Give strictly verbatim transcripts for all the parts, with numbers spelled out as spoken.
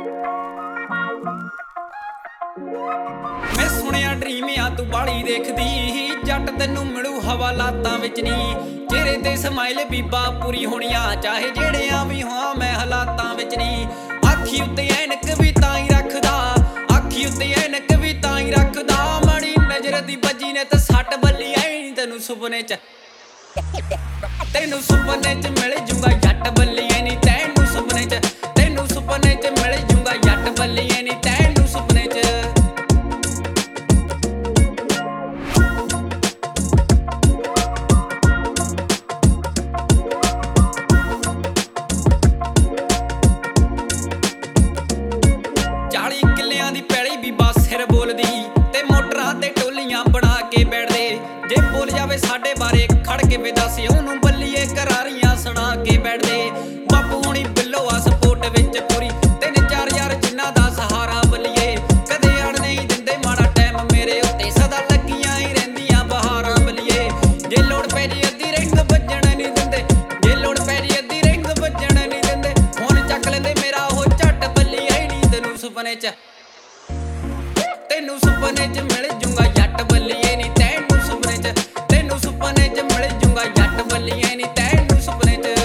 मैं सुनिया ड्रीम आ तू बाली देखदी जट तेनू मिलू हवालातां विच नी चेहरे ते समाइल बीबा पूरी होनिया चाहे जेड़ियां भी होवां मैं हालातां विच नी आखी उत्ते ऐनक भी तां ही रखदा आखी उत्ते ऐनक भी तां ही रखदा माड़ी नजर दी बजी ने ते सट बल्ली आई तेनू सुपने च तेनू सुपने च मिल जूंगा जट बल्ली नी तैनू सुपने च तेनू सुपने च मिल जूंगा जट बल्ली नी तैनू सुपने च चाली किलियां दी पैली बीबा सिर बोलदी ते मोटरां ते टोलियां बना के बैठदे जे बोल जावे साडे बारे खड़ के वे दस ओनू बल्लीए करारियां सुना के बैठदे बापू हुणी बिल्लो आ सपोर्ट विच पूरी तिन चार यार जिन्ना दा सहारा बल्लीए कदे अड़ नहीं दिंदे माड़ा टाइम मेरे उत्ते सदा लगियां ही रहिंदियां बहारां बल्लीए जे लोड़ पै जी अद्धी रिंग वज्जण नहीं दिंदे जे लोड़ पै जी अद्धी रिंग वज्जण नहीं दिंदे हुण चक लैंदे मेरा हो झट बल्ली आई नी तेनू सुपने च तेनू सुपने च मिल जूंगा जट बल्लीए नी तैनू सुपने च तेनू सुपने च मिल जूंगा जट बल्लीए नी तैनू सुपने च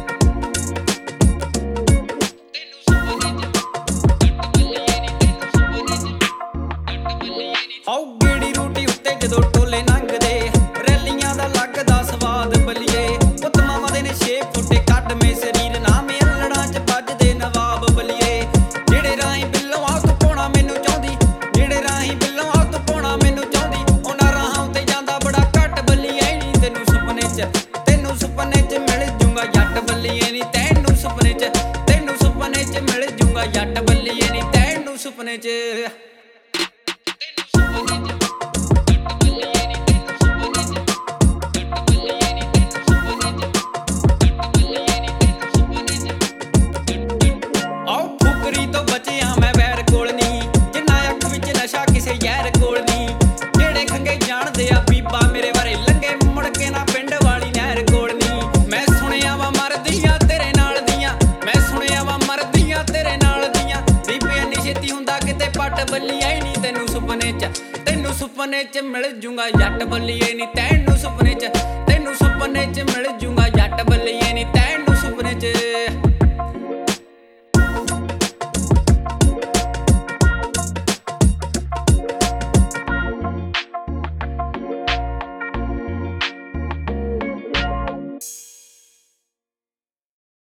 तेनू सुपने च जट बल्लीए नी तैनू सुपने च जट बल्लीए नी हाउ गेड़ी रोटी उत्ते जदों टोले लंघदे रैलियां दा लगदा स्वाद बल्लीए पुੱਤ मामा दे ने छे फुੱਟੇ ਕੱਢ ਮੇ शरीर ना मेलड़ां च ਵੱਜਦੇ नवाब बल्लीए ਜਿਹੜੇ ਰਾਹੀਂ ਬਿੱਲੋਂ ਆ ਤੂੰ ਪਾਉਣਾ ਮੈਨੂੰ ਚਾਹੁੰਦੀ ਜਿਹੜੇ ਰਾਹੀਂ ਬਿੱਲੋਂ ਆ ਤੂੰ ਪਾਉਣਾ ਮੈਨੂੰ ਚਾਹੁੰਦੀ ਉਹਨਾਂ ਰਾਹਾਂ ਉੱਤੇ ਜਾਂਦਾ ਬੜਾ ਘੱਟ ਬੱਲੀਏ ਨੀ ਤੈਨੂੰ ਸੁਪਨੇ ਚ ਤੈਨੂੰ ਸੁਪਨੇ ਚ ਮਿਲ ਜੂੰਗਾ ਜੱਟ ਬੱਲੀਏ ਨੀ ਤੈਨੂੰ ਸੁਪਨੇ ਚ ਤੈਨੂੰ ਸੁਪਨੇ ਚ ਮਿਲ ਜੂੰਗਾ ਜੱਟ ਬੱਲੀਏ ਨੀ ਤੈਨੂੰ ਸੁਪਨੇ ਚ ਤੈਨੂੰ ਸੁਪਨੇ ਚ ਜੱਟ ਬੱਲੀਏ ਨੀ ਤੈਨੂੰ ਸੁਪਨੇ ਚ ਜੱਟ ਬੱਲੀਏ ਨੀ ਤੈਨੂੰ ਸੁਪਨੇ ਚ ਜੱਟ ਬੱਲੀਏ ਨੀ ਤੈਨੂੰ ਸੁਪਨੇ ਚ ਆਓ ਫੁਕਰੀ ਤੋਂ ਬਚਿਆ ਮੈਂ ਵੈਰ ਕੋਲ ਨੀ ਜਿੰਨਾ ਅੱਖ ਵਿੱਚ ਨਸ਼ਾ ਕਿਸੇ ਯਾਰ ਕੋਲ ਨੀ ਜਿਹੜੇ ਖੰਗੇ ਜਾਣਦੇ ਆ ਬੀਬਾ ਮੇਰੇ ਬਾਰੇ ਲੰਗੇ ਮੁੜ ਕੇ ਨਾ ਪਿੰਡ ਵਾਲੀ ਨਹਿਰ ਕੋਲ ਨੀ ਮੈਂ ਸੁਣਿਆ ਵਾ ਮਰਦੀਆਂ ਤੇਰੇ ਨਾਲ ਦੀਆਂ ਮੈਂ ਸੁਣਿਆ ਵਾ ਮਰਦੀਆਂ ਤੇਰੇ ਨਾਲ ਦੀਆਂ ਬੀਬੀ ਇੰਨੀ ਛੇਤੀ ਹੁੰਦਾ ਕਿਤੇ ਪੱਟ ਬੱਲੀਏ ਨੀ ਤੈਨੂੰ ਸੁਪਨੇ ਚ ਤੈਨੂੰ ਸੁਪਨੇ ਚ ਮਿਲ ਜੂੰਗਾ ਜੱਟ ਬੱਲੀਏ ਨੀ ਤੈਨੂੰ ਸੁਪਨੇ ਚ ਤੈਨੂੰ ਸੁਪਨੇ ਚ ਮਿਲ ਜੂੰਗਾ ਜੱਟ ਬੱਲੀਏ ਨੀ